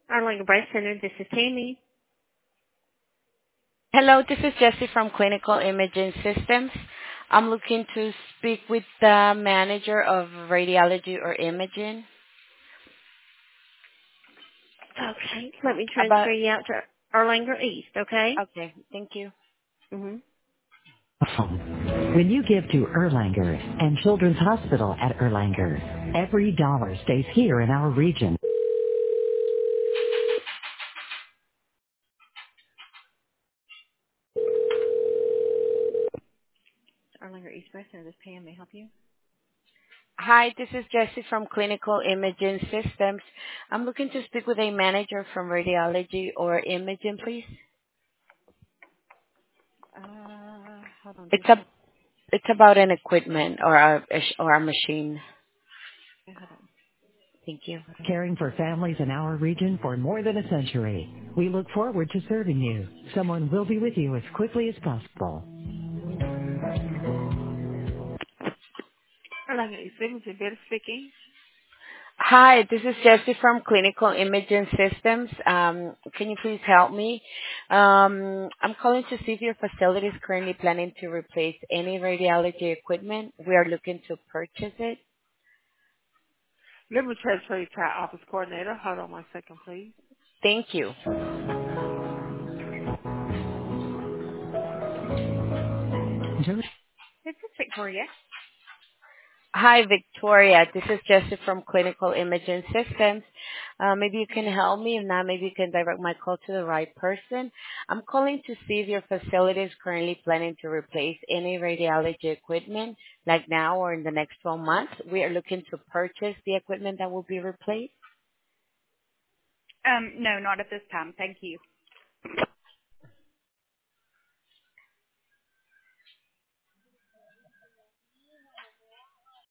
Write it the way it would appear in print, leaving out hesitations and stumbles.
Arlington Breast Center, this is Tammy. Hello, this is Jessie from Clinical Imaging Systems. I'm looking to speak with the manager of radiology or imaging Okay, let me about. transfer you out to Erlanger East, okay? Okay, thank you. Mm-hmm. When you give to Erlanger and Children's Hospital at Erlanger, every dollar stays here in our region. Erlanger East Breast Center, this is Pam. May I help you? Hi, this is Jessie from Clinical Imaging Systems. I'm looking to speak with a manager from radiology or imaging, please. Hold on It's just a it's about an equipment or a machine. hold on. Thank you. Caring for families in our region for more than a century. We look forward to serving you. Someone will be with you as quickly as possible. Erlanger East Imaging, better speaking. Hi, this is Jessie from Clinical Imaging Systems. Can you please help me? I'm calling to see if your facility is currently planning to replace any radiology equipment. We are looking to purchase it. Let me transfer you to our office coordinator. Hold on one second, please. Thank you. This is Victoria. Hi, Victoria. This is Jessie from Clinical Imaging Systems. Maybe you can help me. If not, maybe you can direct my call to the right person. I'm calling to see if your facility is currently planning to replace any radiology equipment, like now or in the next 12 months. We are looking to purchase the equipment that will be replaced. No, not at this time. Thank you.